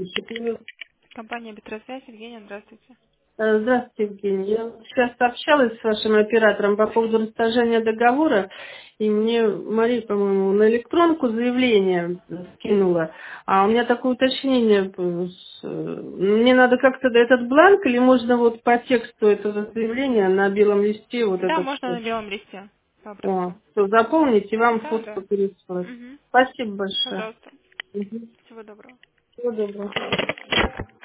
Компания Петросвязь, Евгения, здравствуйте. Здравствуйте, Евгений. Я вот сейчас общалась с вашим оператором по поводу расторжения договора, и мне Мария, по-моему, на электронку заявление скинула. А у меня такое уточнение. Мне надо как-то этот бланк, или можно вот по тексту этого заявления на белом листе вот Да, это можно все? на белом листе. О, Попросту. всё, заполнить и вам Да, фотку да. переслать. Угу. Спасибо большое. Пожалуйста. Мгм. Всего доброго. Всего доброго.